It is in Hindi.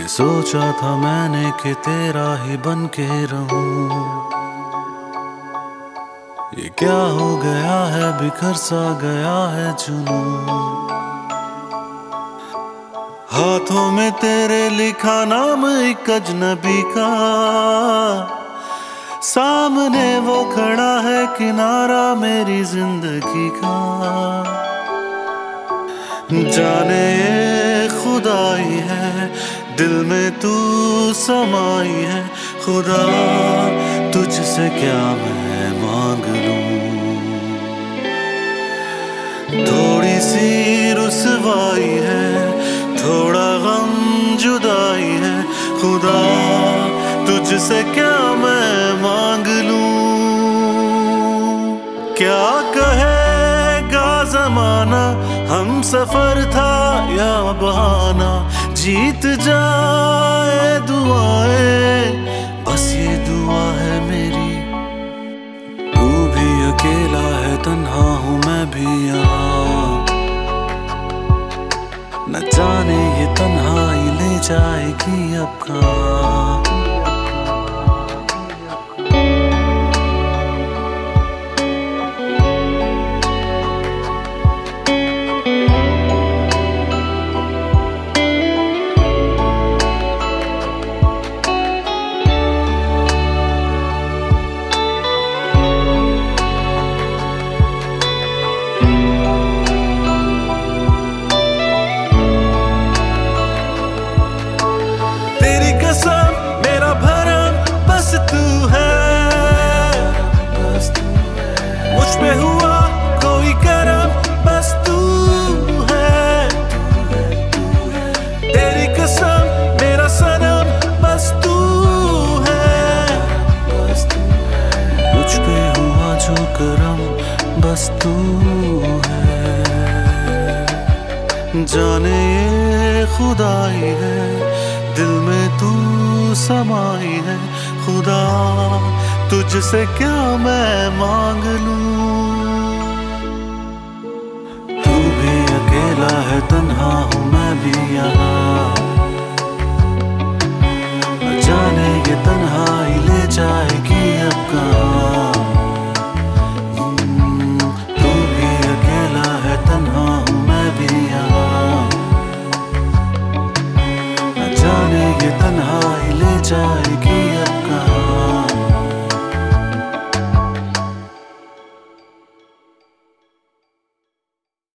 सोचा था मैंने कि तेरा ही बन के रहूं। ये क्या हो गया है, बिखर सा गया है जुनूं। हाथों में तेरे लिखा नाम एक अजनबी का, सामने वो खड़ा है किनारा मेरी जिंदगी का। जाने ये खुदाई है, दिल में तू समाई है। खुदा तुझसे क्या मैं मांग लूं। थोड़ी सी रुसवाई है, थोड़ा गम जुदाई है। खुदा तुझसे क्या मैं मांग लूं। क्या कहेगा ज़माना, हम सफर था या बहाना। जीत जाए दुआएं, बस ये दुआ है मेरी। तू भी अकेला है, तन्हा हूँ मैं भी यहाँ। न जाने ये तन्हाई ले जाएगी अब कहाँ। मेरा भरम बस तू है, मुझ पे हुआ कोई करम बस तू है। तेरी कसम मेरा सनम बस तू है। मुझ पे हुआ जो करम बस तू है। जाने ये खुदाई है, दिल में तू समाई है। खुदा तुझसे क्या मैं मांग लूं। तू भी अकेला है, तन्हा हूँ मैं भी यहाँ। न जाने ये तन्हाई ले जाएगी अब कहाँ। तू भी अकेला है, तन्हा हूँ मैं भी यहाँ। न जाने ये तन्हाई ले जाएगी अब